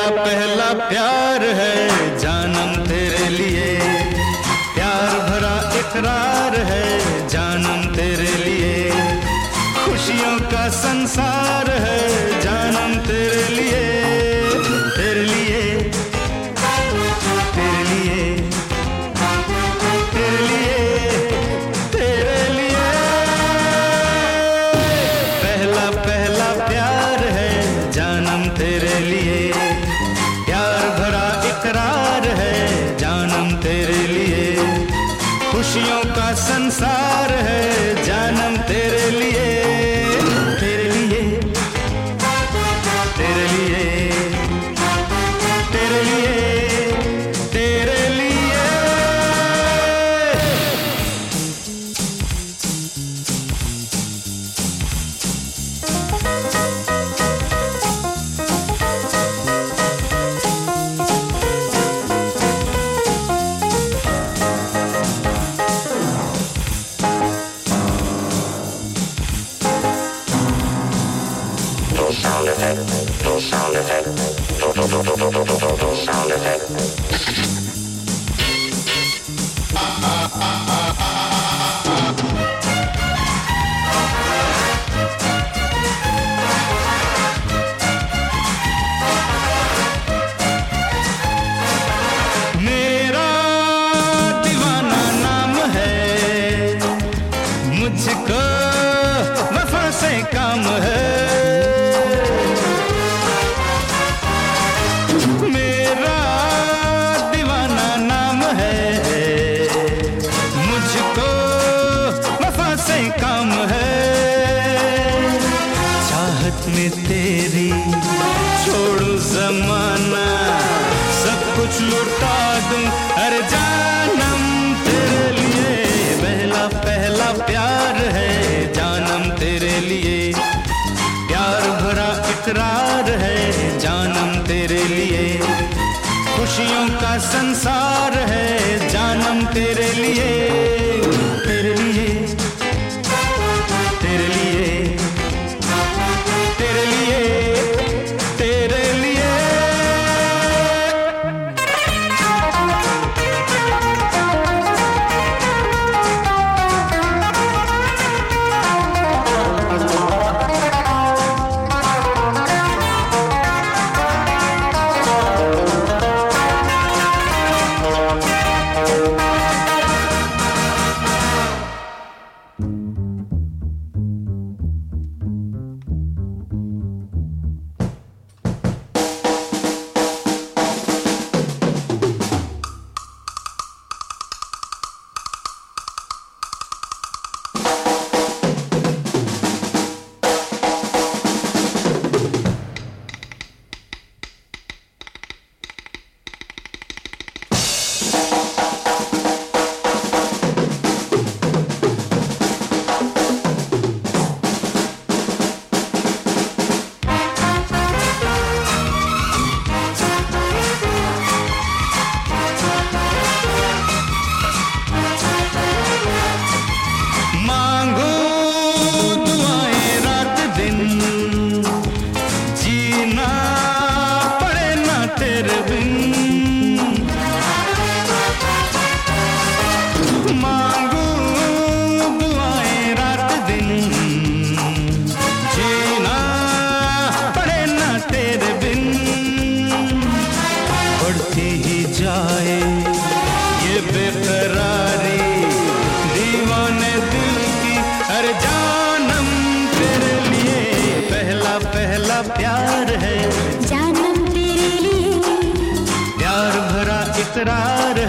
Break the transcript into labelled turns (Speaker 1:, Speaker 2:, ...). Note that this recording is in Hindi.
Speaker 1: पहला पहला प्यार है जानम तेरे लिए, प्यार भरा इकरार है जानम तेरे लिए, खुशियों का संसार है जानम तेरे लिए, तेरे लिए, तेरे लिए, तेरे लिए, तेरे लिए। पहला पहला प्यार है जानम तेरे लिए, प्यार भरा इकरार है जानम तेरे लिए, खुशियों का संसार है जानम तेरे लिए, तेरे लिए, तेरे लिए, तेरे लिए, तेरे लिए।
Speaker 2: Sound effect, sound effect, sound effect.
Speaker 1: मेरा दीवाना नाम है, मुझको वफा से काम है, मेरा दीवाना नाम है, मुझको वफा से काम है, चाहत में तेरी छोड़ू जमाना, सब कुछ लुटा दूं हर जानम तेरे लिए, पहला पहला प्यार है जानम तेरे लिए, प्यार भरा इकरार है जानम तेरे लिए, खुशियों का संसार है जानम तेरे लिए, तेरे लिए, तेरे लिए, तेरे लिए, तेरे लिए। मांगू दुआएं रात दिन, जीना पड़े ना तेरे बिन, बढ़ती ही जाए ये बेकरारी दीवाने दिल की हर जानम तेरे लिए, पहला पहला प्यार है
Speaker 3: जानम तेरे लिए,
Speaker 1: प्यार भरा इकरार